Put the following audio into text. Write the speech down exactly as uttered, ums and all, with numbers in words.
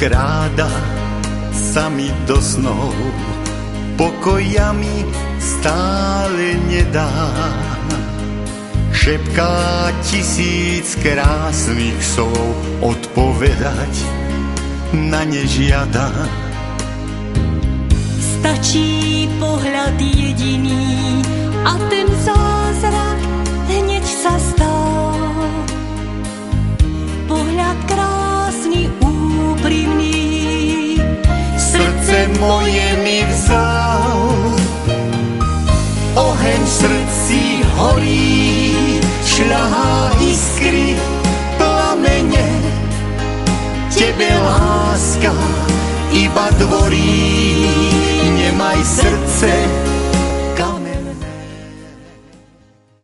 vkráda sa mi do snov, pokoja mi stále nedá. Šepká tisíc krásnych slov, odpovedať na ne žiada. Stačí pohľad jediný a ten zázrak hneď sa stal. Pohľad krásny, úprimný, srdce moje mi vzal. Oheň v srdci horí, šľahá iskry, plamene. Tebe láska iba dvorí, nemaj srdce